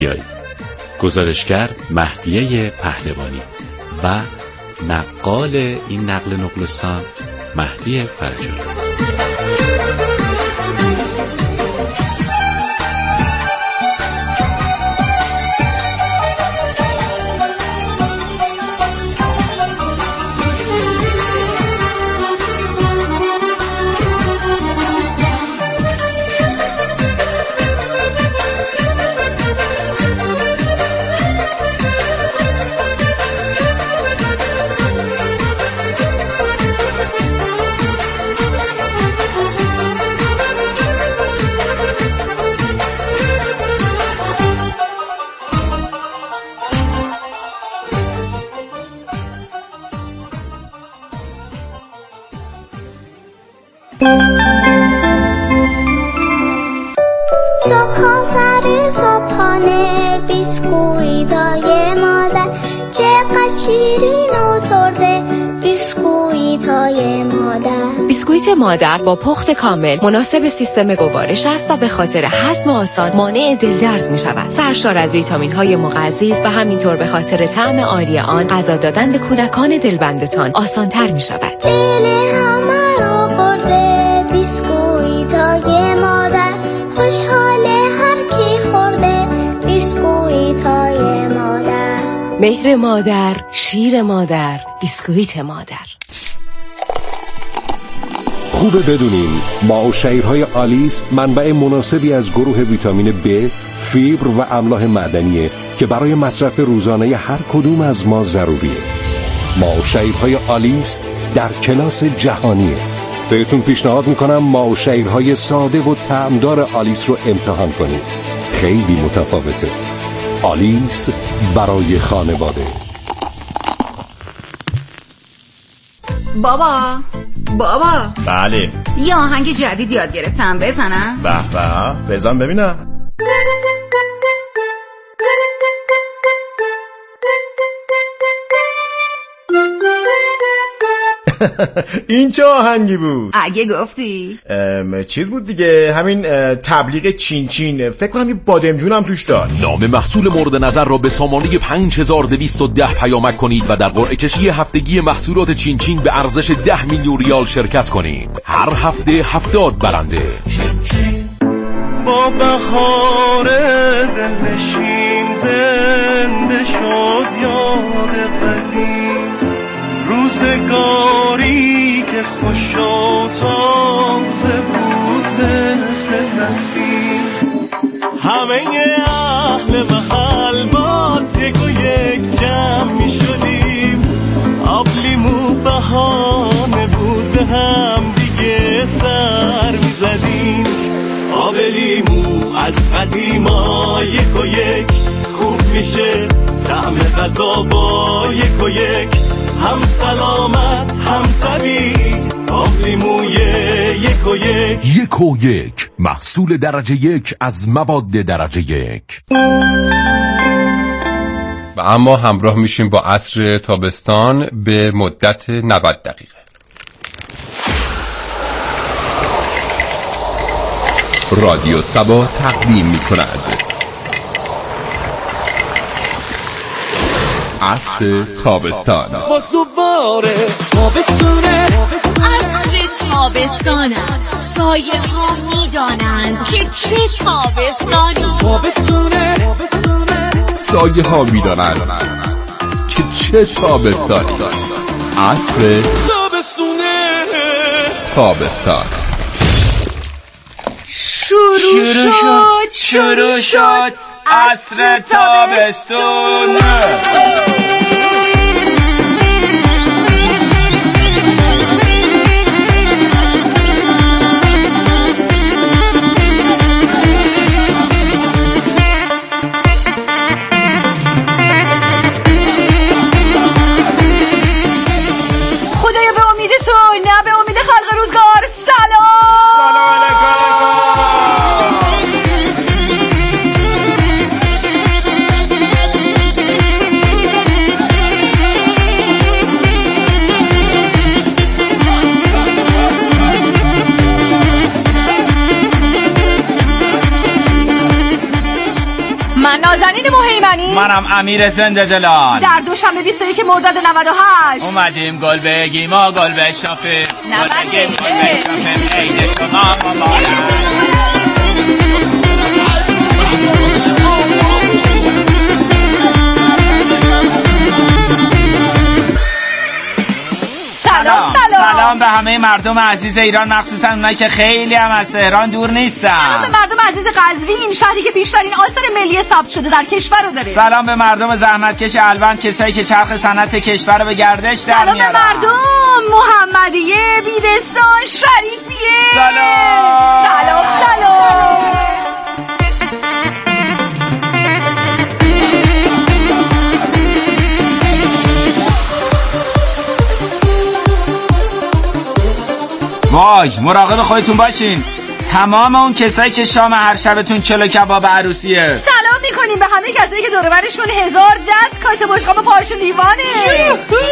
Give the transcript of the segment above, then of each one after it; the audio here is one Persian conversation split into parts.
گزارشگر مهدیه پهلوانی و نقال این نقل نقلستان مهدی فرجانی. صبحانه بیسکویتای مادر چقدر شیرین و ترده بیسکویتای مادر. بیسکویت مادر با پخت کامل مناسب سیستم گوارش است و به خاطر هضم آسان مانع دلدرد می شود. سرشار از ویتامین های مغذی است و همینطور به خاطر طعم عالی آن غذا دادن به کودکان دلبندتان آسان تر می شود. دل همه رو خورده بیسکویتای مادر، خوشحاله هر کی خورده بیسکویتای مادر. مهر مادر، شیر مادر، بیسکویت مادر. خوبه بدونین ماء و شعیرهای آلیس منبع مناسبی از گروه ویتامین B، فیبر و املاح معدنیه که برای مصرف روزانه هر کدوم از ما ضروریه. ماء و شعیرهای آلیس در کلاس جهانیه. بهتون پیشنهاد میکنم ماء و شعیرهای ساده و طعمدار آلیس رو امتحان کنید. خیلی متفاوته. آلیس برای خانواده. بابا بله، یه آهنگ جدید یاد گرفتم، بزنم؟ به بزن ببینم. این چه آهنگی بود؟ اگه گفتی چیز بود دیگه، همین تبلیغ چین چین، فکر کنم یه بادمجون هم توش داشت. نام محصول مورد نظر را به سامانه 5210 پیامک کنید و در قرعه کشی هفتگی محصولات چین چین به ارزش 10 میلیون ریال شرکت کنید. هر هفته 70 برنده. با بهار دلنشین زنده شد یاد قدیم، روزگاری که خوش و تازه بود مثل نسیم. همه اهل محل باز یک و یک جمع می شدیم، آب لیمو بهانه بود به هم دیگه سر می زدیم. آب لیمو از قدیما یک و یک خوب میشه، طعم غذا با یک و یک هم سلامت هم طبیعی. آب لیموی یک و یک محصول درجه 1 از مواد درجه 1. و اما همراه میشیم با عصر تابستان به مدت 90 دقیقه. رادیو سبا تقدیم میکند عصر تابستان. مصوباره تابستونه، عصر تابستان است. سایه ها میدانند که چه تابستانی. تابستونه، سایه ها میدانند که چه تابستانی. عصر تابستونه، تابستان. شروع شد عصر تابستون. خدایا به امید تو، نه به امید خلق روزگار. سلام علیکم. شاهین مهیمنی. منم امیر زنده دلان. در دوشنبه 21 مرداد 98 اومدیم گل بگیم و گل بشنافیم. گل بگیم گل بشنافیم عید شما مبارک. سلام به همه مردم عزیز ایران، مخصوصا اونایی که خیلی هم از تهران دور نیستن. سلام به مردم عزیز قزوین، شهری که بیشترین آثار ملی ثبت شده در کشور رو داره. سلام به مردم زحمتکش الوند، کسایی که چرخ صنعت کشور رو به گردش در میارن. سلام به مردم محمدیه، بیدستان، شریفیه. سلام. وای مراقب خودتون باشین، تمام اون کسایی که شام هر شبتون چلو کباب عروسیه. سلام میکنیم به همه کسایی که دور و برشون 1000 دست کاسه بشقاب و پارچه لیوانه.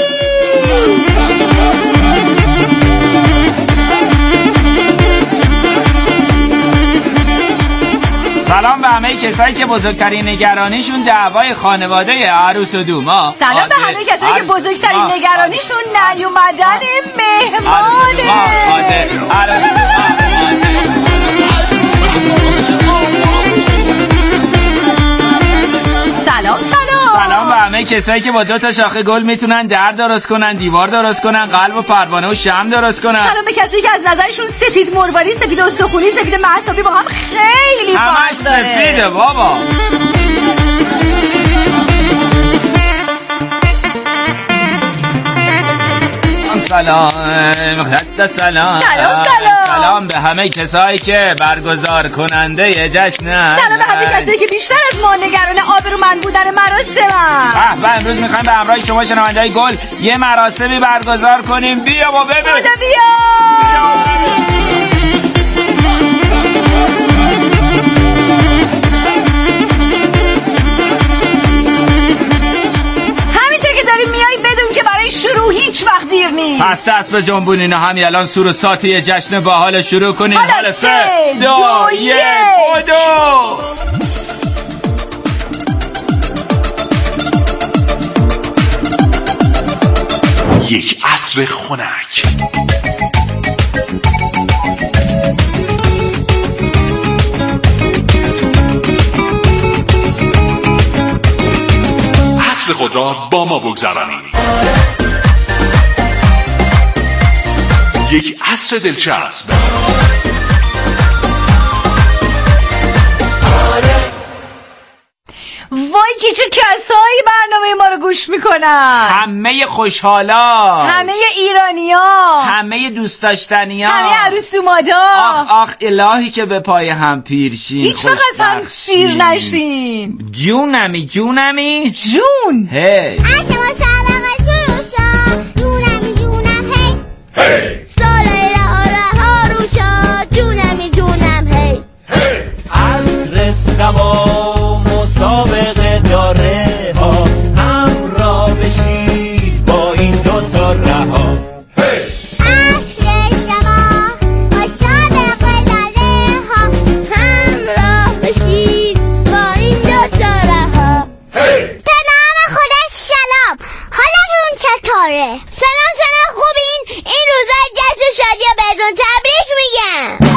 سلام به همه کسایی که بزرگترین نگرانیشون دعوای خانواده عروس و دوما. سلام به همه کسایی که بزرگترین نگرانیشون نیومدن مهمانه. سلام به همه کسایی که با 2 شاخه گل میتونن در درست کنن، دیوار درست کنن، قلب و پروانه و شمع درست کنن. سلام به کسایی که از نظرشون سفید مرواری، سفید استخونی، سفید مهتابی با هم خیلی فرق داره. همش سفیده بابا. سلام به همه کسایی که برگزار کننده جشن. سلام به همه کسایی که بیشتر از ما نگران آبرومند بودن مراسمن. و امروز میخوایم به همراه شما شنونده‌های گل یه مراسمی برگزار کنیم. بیا با ببین. شروع هیچ وقت دیر نیست. پس دست به جنبونین و همین الان سور و ساتی جشن باحال شروع کنین. حالا 3 2 1 بدو. یک عصر خنک. عصر خود را با ما بگذرانید. یک عصر دلچسب. وای که چه کسایی برنامه ما رو گوش میکنن. همه خوشحالا، همه ایرانیا، همه دوست داشتنی‌ها، همه عروس دومادا. آخ الهی که به پای هم پیرشین، هیچ وقت از هم سیر نشین. جونمی جون هی شما سابقه شروع شد. جونم هی سالای رها رو شد. جونم هی عصر سما مسابقه داره ها، همراه بشید با این 2 تا رها. عصر سما مسابقه داره ها، همراه بشید با این 2 تا رها. به نام خدا سلام، حالتون چطوره؟ سلام خوبین؟ این روزای جشن و شادی رو بهتون تبریک میگم.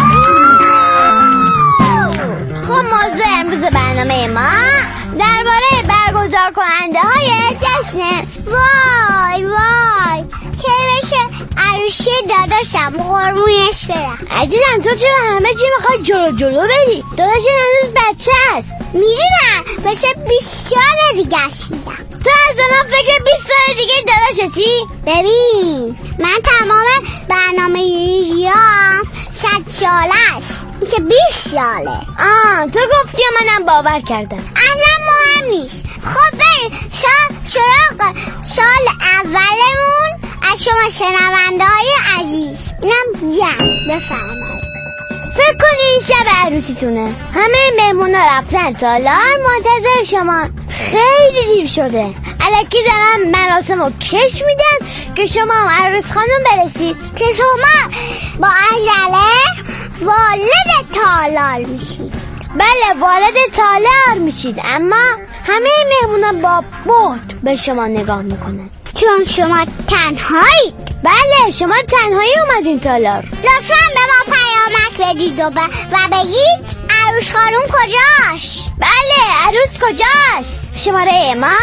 خب موضوع امروز برنامه ما درباره برگزار کننده های جشن. وای که بشه عروسی داداشم قربونش برم. عزیزم تو چرا همه چی میخوای جلو بری؟ داداشم هنوز بچه است. میدونم بشه 20 سال دیگهش میدم. تو از الان فکر 20 سال دیگه داداشتی؟ ببین من تمام برنامه ریام 100 ساله است که 20 ساله. تو گفتی و منم باور کردم. اصلا مهم نیست. خب بریم سراغ سال اولمون از شما شنونده های عزیز. اینم بفرمایید. فکر کنین شب عروسیتونه، همه مهمونا رفتن تالار منتظر شما. خیلی دیر شده، الکی دارن مراسم رو کش میدن که شما هم عروس خانم برسید، که شما با عجله وارد تالار میشید. بله وارد تالار میشید، اما همه مهمونا با بهت به شما نگاه میکنن چون شما تنهایید. بله شما تنهایی اومدین تالار. لطفاً به ما پیامک بدید و بگید عروس خانم کجاست. بله عروس کجاست. شماره ما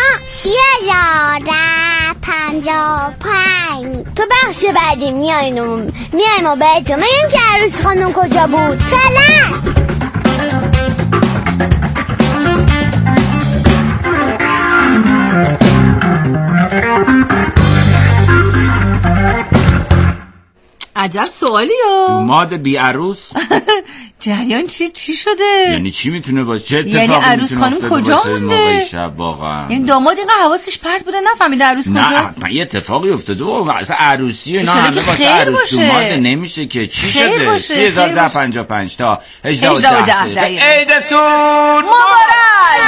3055. تو بخش بعدی میایم و بهتون میگیم که عروس خانم کجا بود. فعلا عجب سوالی ها. دوماد بی عروس. جریان چی شده؟ یعنی چی میتونه باشه؟ چه اتفاقی یعنی عروس خانم کجا مونده؟ شب واقعا یعنی داماد اینقدر حواسش پرت بوده نفهمیده عروس کجاست؟ نه یه اتفاقی افتاده و اصلا عروسی اینا همه واسه عروس دوماد نمیشه که. چی شده؟ 3055 تا 18 عیدتون مبارک.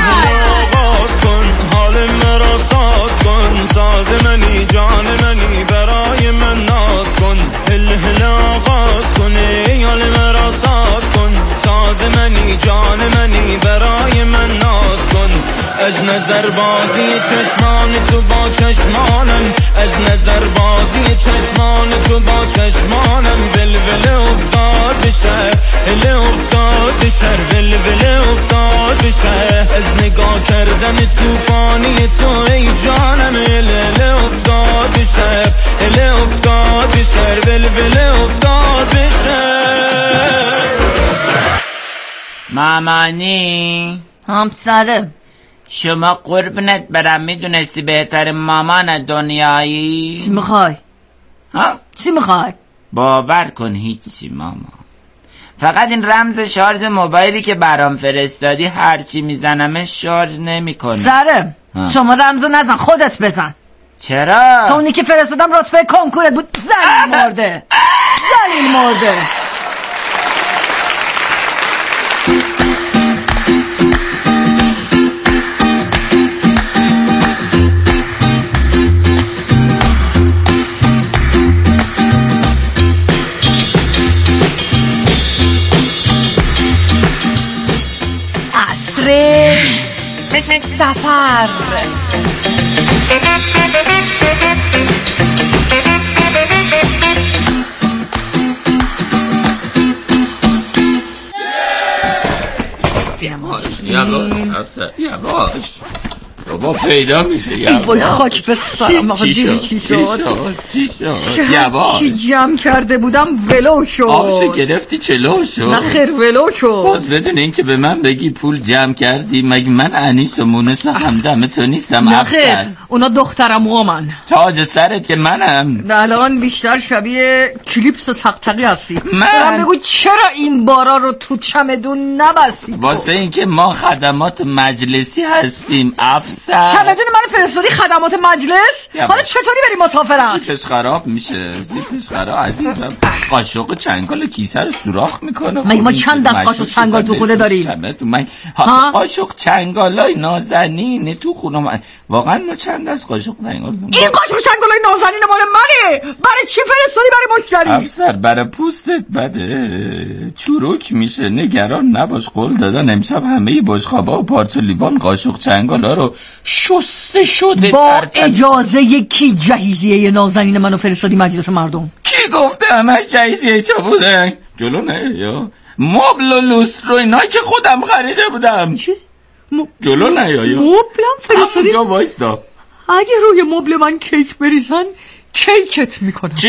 حال مرا ساز کن، ساز منی جان منی برای من ناز کن، هل هل آغاز کن ای حال مرا ساز کن، ساز منی جان منی برای من ناز کن. از نظر بازی چشمان تو با چشمانم، از نظر بازی چشمان تو با چشمانم، ولول افتاد بشه هل افتاد بشه ولول افتاد بشه، از نگاه کردن توفانی تو ای جانم، هل افتاد بشه هل افتاد بشه ولول افتاد بشه. مامانی همسره شما قربونت برم میدونستی بهتر مامان دنیایی؟ چی میخوای؟ چی میخوای؟ باور کن هیچی مامان، فقط این رمز شارژ موبایلی که برام فرستادی هرچی میزنم شارژ نمیکنه. سرم شما رمزو نزن خودت بزن. چرا؟ چون اونی که فرستادم رتبه کنکورت بود. زلیل مرده زلیل مرده. سفر یواش بابا پیدا میشه. ای وای خاک به سرم. چی شد؟ یواش چی جمع کرده بودم ولو شد. آبشو گرفتی چلو شد. نه خیر ولو شد. باز بدون این که به من بگی پول جمع کردی. مگه من انیس و مونس و همدم تو نیستم؟ نه خیر اونا دخترم و من. تاج سرت که منم. الان بیشتر شبیه کلیپس و تقتقی هستی. من بگو چرا این بارا رو تو چمدون نبستی؟ واسه این که ما خدمات مجلسی هستیم افسر. چمدون من فرستادی خدمات مجلس؟ حالا چطوری بریم مسافرت؟ زیپش خراب میشه. زیپش خراب عزیزم. قاشق چنگال کیسه رو سوراخ میکنه. مگه ما چند دست قاشق چنگال تو خونه داریم؟ قاشق چنگالای نازنین تو خونه من. واقعا ما چند دست قاشق چنگال داریم. این قاشق چنگالای نازنین مال منه. برای چی فرستادی برای مشتری؟ افسر برای پوستت بده چروک میشه. نگران نباش. قول دادن امشب همه بشقابا و پارچه لیوان قاشق چنگالا رو شسته شده. با اجازه کی جهیزیه نازنین منو فرستادی مجلس مردم؟ کی گفته همه جهیزیه تو بودن؟ جلو نه یا مبل و لوستر و اینایی که خودم خریده بودم. چی؟ جلو نه یا مبلم فرستادی؟ همونجا وایستا. اگه روی مبل من کیک بریزن کیکت میکنم. چی؟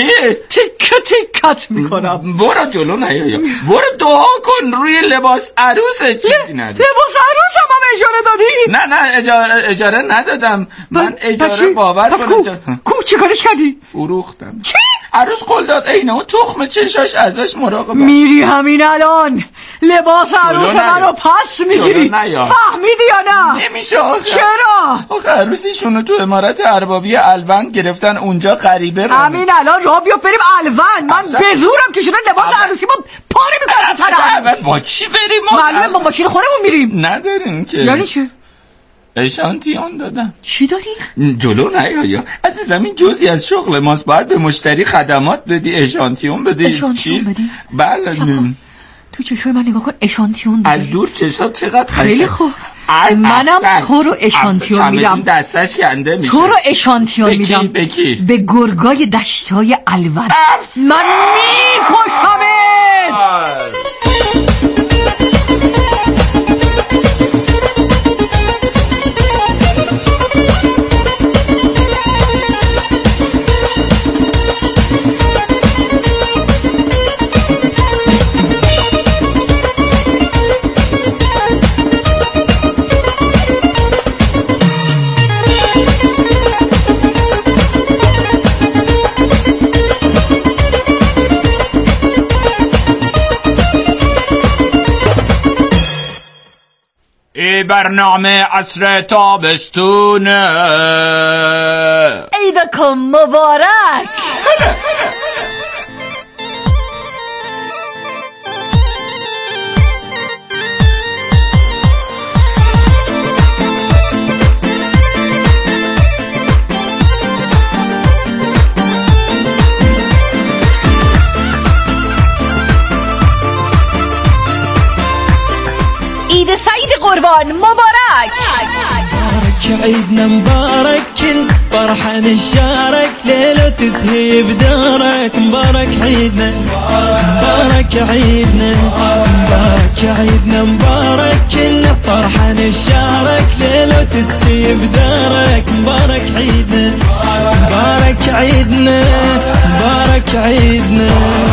تیکت میکنم. برو جلو نه یا برو دعا کن روی لباس عروس چیزی نده. لباس عروسم هم اجاره دادی؟ نه اجاره ندادم. من اجاره باور کنم. کو چی کارش کردی؟ فروختم. چی؟ عروس قول داد اینه و تخم چشاش ازش مراقبه. میری همین الان لباس عروس منو پس میگیری؟ فهمیدی یا نه؟ نمیشه آخه. چرا؟ آخه عروسیشونو تو امارت اربابی الوند گرفتن اونجا غریبه. همین الان راه بیا بریم الوند. من به زورم که شدن لباس عروسی ما پاره میکنم. با چی بریم؟ معلومه با ماشین خودمون میریم. نداریم که. یعنی چه؟ اشانتیون دادم. چی دادی؟ جلو نه یا عزیزم این جزئی از شغل ماست. باید به مشتری خدمات بدی. اشانتیون بدی. اشانتیون بدی؟ بله. تو چشای من نگاه کن. اشانتیون بدی. از دور چشات چقدر خیلی خوب. منم تو رو اشانتیون میدم. دستش کنده میشه. تو رو اشانتیون میدم. بکی به گرگای دشتای الور. من میکشمت. برنامه عصر تابستونه. عیدکم مبارک. عید سعید قربان مبارک. مبارك عيدنا مبارك فرحة نشارك ليلة تزهي بدارك. مبارك عيدنا مبارك عيدنا مبارك عيدنا مبارك فرحة نشارك ليلة تزهي بدارك. مبارك عيدنا مبارك عيدنا مبارك عيدنا.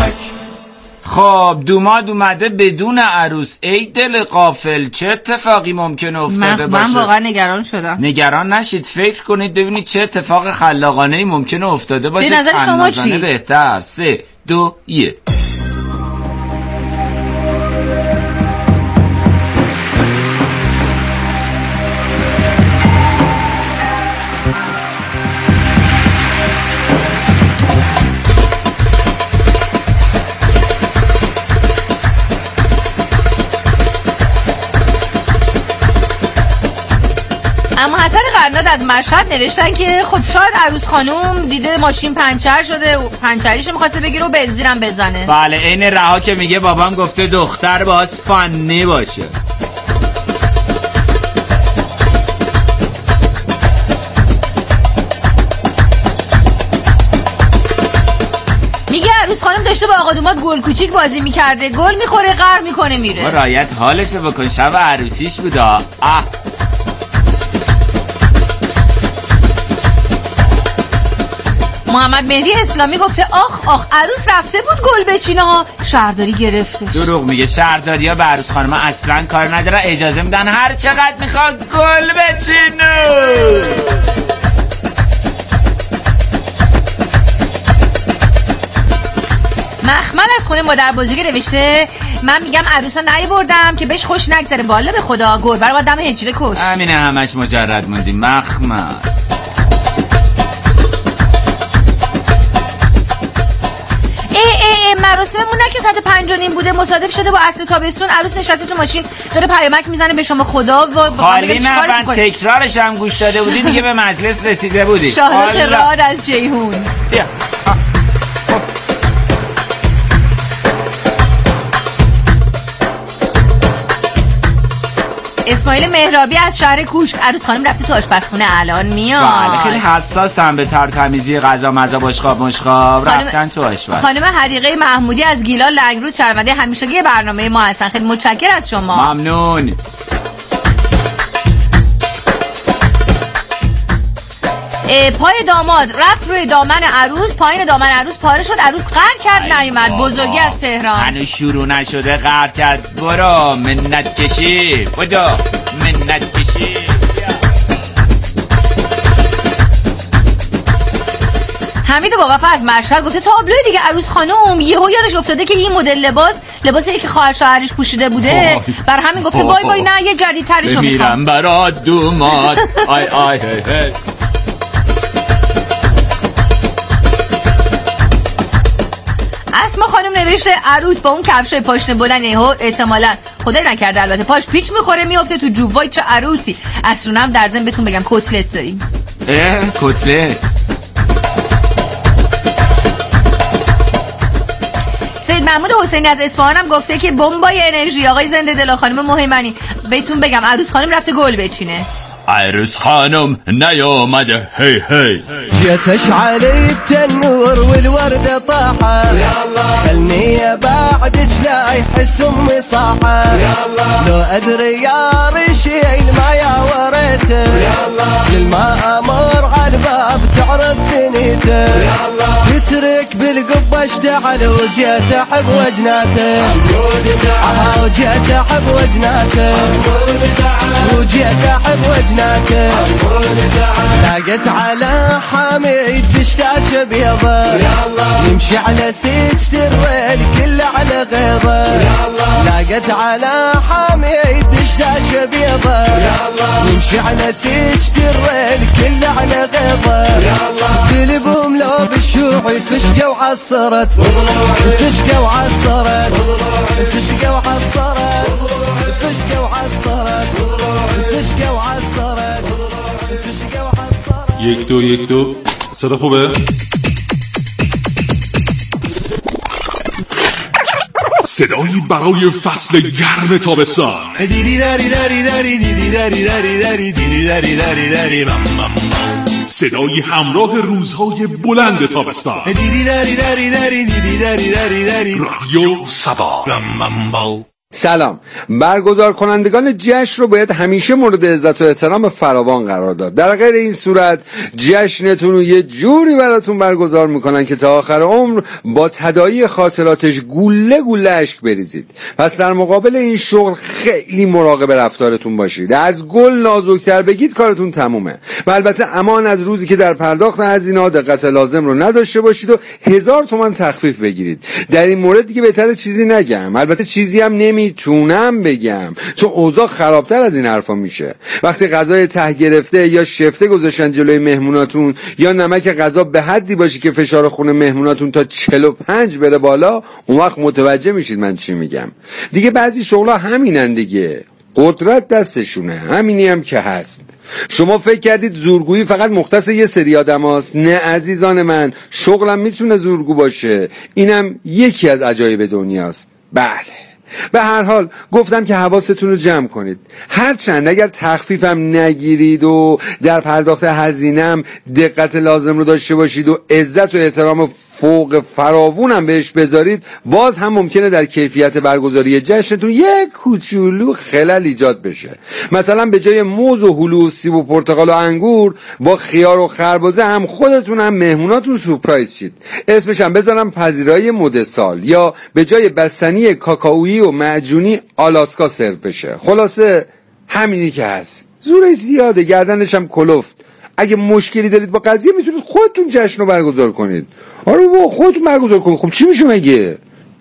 خب دوماد اومده بدون عروس. ای دل غافل، چه اتفاقی ممکنه افتاده باشه؟ من واقعا نگران شدم. نگران نشید، فکر کنید ببینید چه اتفاق خلاقانه‌ای ممکنه افتاده باشه. به نظر شما چی؟ بهتر. 3 2 1. اما حسن قرناد از مشهد نوشتن که خب شاید عروس خانوم دیده ماشین پنچر شده و پنچریشو می‌خواسته بگیره و بنزینم بزنه. بله عین رها که میگه بابام گفته دختر باز فنی باشه. میگه عروس خانم داشته با آقا دوماد گل کوچیک بازی میکرده، گل میخوره غر میکنه میره. رایت حالشو بکن، شب عروسیش بودا. محمد مهدی اسلامی گفته آخ آخ عروس رفته بود گل بچینه ها، شهرداری گرفتش. دروغ میگه، شهرداری ها به عروس خانم اصلا کار نداره، اجازه میدن هر چقدر میخواد گل بچینه. مخمل از خونه مادر بزرگی نوشته من میگم عروسا نیاوردم که بهش خوش نگذره، والا به خدا گربه رو با دم هجره کش. همینه، همش مجرد موندیم. مخمل مراسممون نه که ساعت 5:30 بوده، مصادف شده با عصر تابستون. عروس نشسته تو ماشین داره پیامک میزنه به شما خدا و خالی نه من تکرارش هم گوش داده بودی دیگه به مجلس رسیده بودی. شاهد راد از جیهون. اسماعیل مهرابی از شهر کوشک عروس خانم رفته تو آشپزخونه الان میاد. بله خیلی حساسم به تمیزی غذا مزا بشقاب مشقاب. رفتن تو آشپز. خانم حدیقه محمودی از گیلان لنگرود شرمنده همیشگی برنامه ما هستن، خیلی متشکر از شما. ممنون. پای داماد رفت روی دامن عروس، پایین دامن عروس پاره شد، عروس قهر کرد نیومد. بزرگی از تهران. هنوز شروع نشده قهر کرد. برو منت کشی، بدو منت کشی. حمید واقفه از مشهد گفته تابلوی دیگه عروس خانم یهو یادش افتاده که این مدل لباسی که خواهر شوهرش پوشیده بوده، بر همین گفته بای بای نه یه جدیدترشو میخوام. میرم برات دوماد. آی آی هی. اسما خانم نوشته عروس با اون کفشای پاشنه بلند احتمالاً خدای نکرده البته پاش پیچ میخوره میفته تو جوب. وای چه عروسی. اصرونم در ضمن بهتون بگم کتلت داریم. کتلت. سید محمود حسینی از اصفهان هم گفته که بمبای انرژی آقای زنده دل خانم مهیمنی بهتون بگم عروس خانم رفته گل بچینه. عروس خانم نیامده هی هی جيتش علي التنور والوردة طاحة خلني بعدك لا يحس امي صاحة لو ادري يا رشيل ما يا وريته للما امر على الباب تعرف ثنيته تترك بالقبة اشتعل وجيت احب وجناته وجيت احب وجناته وجيت احب وجناته لاقت على حميد دشاشه بيضه يمشي على سجد الريل كله على غيظه لاقت على حميد دشاشه بيضه يمشي على سجد الريل كله على غيظه قلبهم لو بالشوعي فشقه وعصرت فشقه وعصرت فشقه وعصرت فشقه وعصرت فشقه وعصرت یک دو یک دو صدا خوبه؟ صدایی برای فصل گرم تابستان. صدایی همراه روزهای بلند تابستان. رادیو سبا. سلام. برگزار کنندگان جشن رو باید همیشه مورد عزت و احترام فراوان قرار داد. در غیر این صورت جشنتون رو یه جوری براتون برگزار میکنن که تا آخر عمر با تداعی خاطراتش گوله گوله اشک بریزید. پس در مقابل این شغل خیلی مراقب رفتارتون باشید. از گل نازکتر بگید کارتون تمومه. و البته امان از روزی که در پرداخت هزینه‌ها دقت لازم رو نداشته باشید و 1000 تومان تخفیف بگیرید. در این مورد دیگه بهتره چیزی نگم. البته چیزی هم میتونم بگم چون اوضاع خرابتر از این حرفا میشه. وقتی غذای ته گرفته یا شفته گذاشتن جلوی مهموناتون یا نمک غذا به حدی باشه که فشار خون مهموناتون تا 45 بره بالا، اون وقت متوجه میشید من چی میگم. دیگه بعضی شغلا همینن دیگه، قدرت دستشونه، همینی هم که هست. شما فکر کردید زورگویی فقط مختص یه سری آدم هست؟ نه عزیزان من، شغلم میتونه زورگو باشه. اینم یکی از عجایب دنیاست. بله، به هر حال گفتم که حواستون رو جمع کنید. هرچند اگر تخفیفم نگیرید و در پرداخت هزینه‌ام دقت لازم رو داشته باشید و عزت و احترام فوق فراوونم بهش بذارید، باز هم ممکنه در کیفیت برگزاری جشنتون یک کوچولو خلل ایجاد بشه. مثلا به جای موز و هلو و سیب و پرتقال و انگور با خیار و خربزه هم خودتون هم مهموناتون سورپرایز شید. اسمش هم بذارم پذیرایی مد سال، یا به جای بستنی کاکائویی و معجونی آلاسکا سرو بشه. خلاصه همینی که هست. زورش زیاده، گردنش هم کلفت. اگه مشکلی دارید با قضیه میتونید خودتون جشن رو برگزار کنید. آره با خودتون برگزار کنید. خب چی میشه مگه؟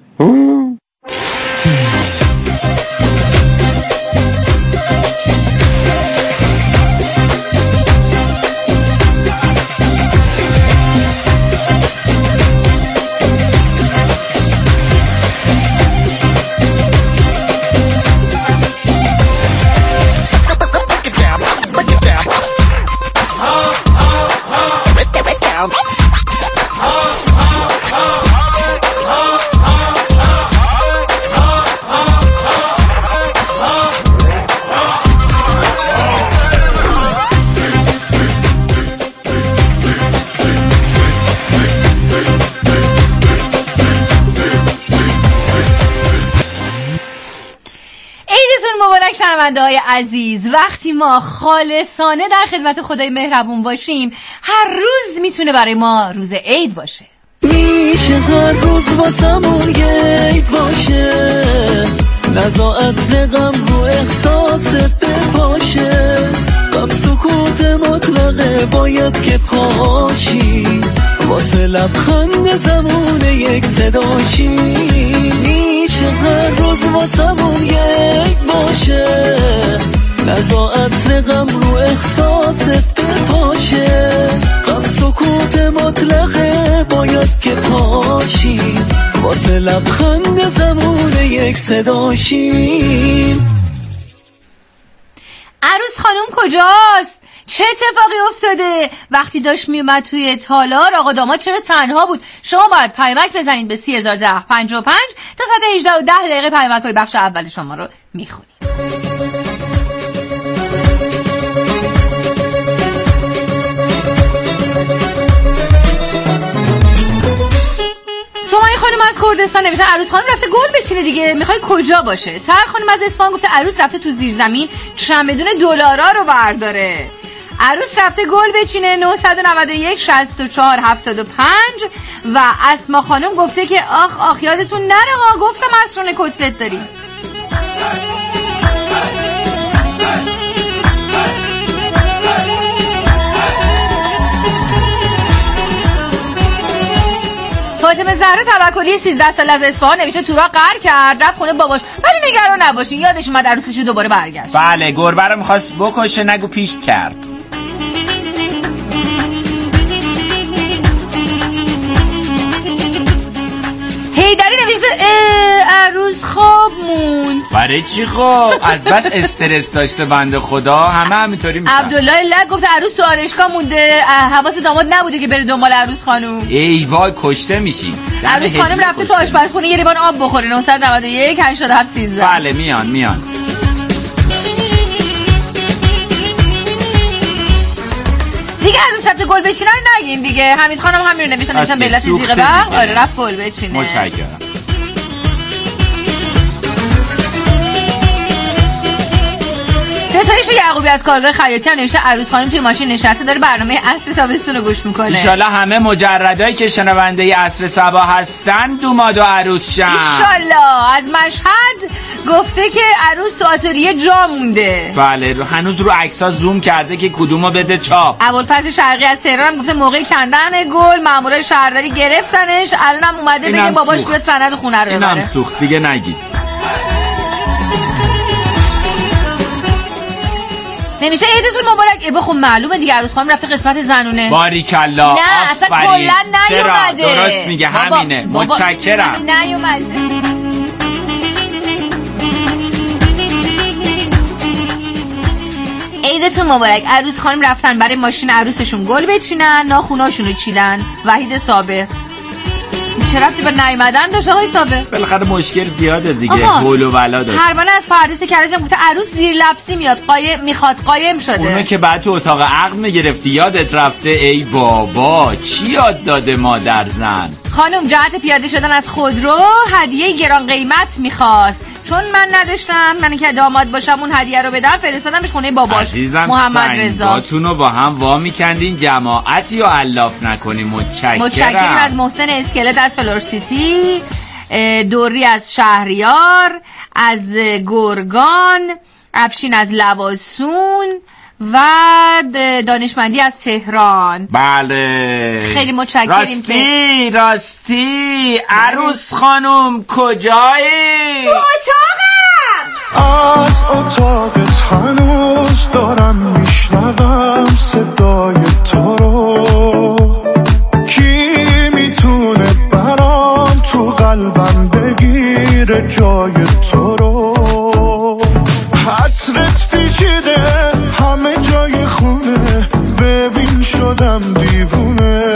شنونده‌های عزیز، وقتی ما خالصانه در خدمت خدای مهربون باشیم، هر روز میتونه برای ما روز عید باشه. میشه هر روز واسمون یه عید باشه، نزا عطر غم رو احساست بپاشه، غم سکوت مطلقه باید که پاشی، واسه لبخند زمونه یک صداشی. میشه هر روز واسمون یک باشه، نزا عطر غم رو احساست بپاشه، غم سکوت مطلقه باید که پاشی، واسه لبخند زمونه یک صداشیم. عروس خانم کجاست؟ چه اتفاقی افتاده؟ وقتی داشت میومد توی تالار آقا داماد چرا تنها بود؟ شما باید پیامک بزنید به 301055 تا ساعت 18:10 پیامک های بخش اول شما رو میخونید. تابستان نوشتن عروس خانم رفته گل بچینه دیگه. میخوای کجا باشه؟ سر خانم از اصفهان گفته عروس رفته تو زیرزمین چمدون دلارا رو برداره. عروس رفته گل بچینه 991 64 75. و اسما خانم گفته که آخ یادتون نره ها، گفتم عصرونه کتلت داریم. فاطمه زهرا توکلی 13 سال از اصفهان نوشته تورا قهر کرد رفت خونه باباش، ولی نگران نباشین یادش اومد عروسش رو دوباره برگشت. بله گربه رو می‌خواست بکشه نگو پیشت کرد. هیدری نوشته عروس خواب موند. برای چی خواب؟ از بس استرس داشته بنده خدا، همه همینطوری میشن. عبدالله لک گفت عروس تو آرایشگاه مونده، حواس داماد نبوده که بره دنبال عروس خانم. ای وای کشته میشی. عروس خانم رفته تو آشپزخونه یه لیوان آب بخوره. 991 87 13. بله میان. دیگه عروس رفته گل بچینه رو نگین دیگه. حمید خانم همین رو نوشتن به علت زیغ برق. آره رفت گل بچینه. متشکرم. ستایش یعقوبی از کارگاه خیاطی هم نوشته عروس خانم توی ماشین نشسته داره برنامه عصر تابستون رو گوش میکنه. ان شاءالله همه مجردایی که شنونده عصر صبا هستن دوماد و عروس شن. ان شاءالله. از مشهد گفته که عروس تو آتلیه جا مونده. بله هنوز رو عکس‌ها زوم کرده که کدومو بده چاپ. ابوالفضل شرقی از تهران گفته موقع کندن گل مامورای شهرداری گرفتنش، الانم اومده بگه باباش بیاد سند خونه رو ببره. اینم سوخت دیگه نگید. نمیشه عیدتون مبارک. خب معلومه دیگه عروس خانم رفته قسمت زنونه. باریکالله. نه اصلا کلا نیومده. چرا درست میگه همینه. متشکرم. نیومده. عیدتون مبارک. عروس خانم رفتن برای ماشین عروسشون گل بچینن، ناخوناشونو چیدن. وحید صابر چه رفتی به نیومدن داشت آقای صابر؟ بالاخره مشکل زیاده دیگه. گل و بلا داشت. پروانه از فردیس کرجم گفته عروس زیر لفظی میخواد قایم شده. اونو که بعد تو اتاق عقد میگرفتی یادت رفته. ای بابا چی یاد داده مادر زن. خانم جهت پیاده شدن از خودرو هدیه گران قیمت میخواست، چون من نداشتم، من که داماد باشم اون هدیه رو بدم فرستادمش خونه باباش محمد رضا. عزیزم با هم وا میکندین جماعتی رو الاف نکنیم. متشکرم از محسن اسکلت از فلورسیتی، دوری از شهریار، از گرگان، افشین از لواسون و دانشمندی از تهران. بله خیلی متشکریم. راستی عروس خانم کجایی؟ تو اتاقم. از اتاقت هنوز دارم میشنوم صدای تو رو. کی میتونه برام تو قلبم بگیره جای تو رو. حترت پیچیده همه جای خونه، ببین شدم دیوونه.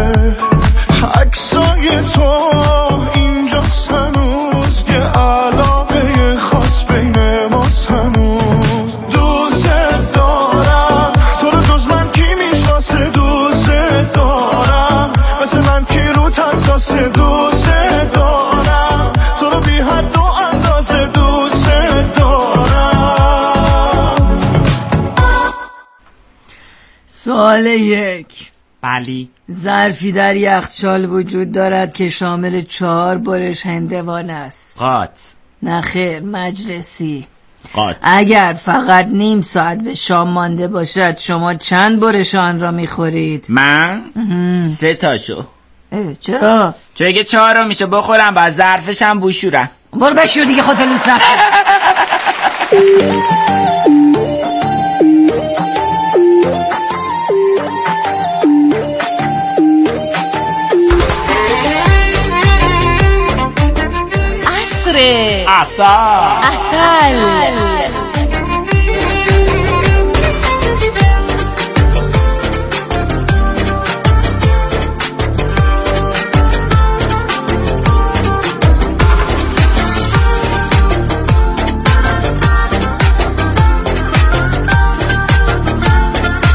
عکسای تو اینجاست هنوز، یه علاقه خاص بین ماست هنوز. دوست دارم تو رو، جز من کی میشناسه. دوست دارم مثل من کی رو حساسه. دوست دارم تو رو بی حد و اندازه. دوست دارم. سوال 1. بلی. ظرفی در یخچال وجود دارد که شامل 4 برش هندوانه است. قات. نه خیر، مجلسی. قات. اگر فقط نیم ساعت به شام مانده باشد شما چند برش آن را میخورید؟ من 3 تاشو. چرا؟ چون اگه 4 رو میشه بخورم بعد ظرفش هم بشورم. برو بشور دیگه، خودت لوس نکن. عصر. عسل.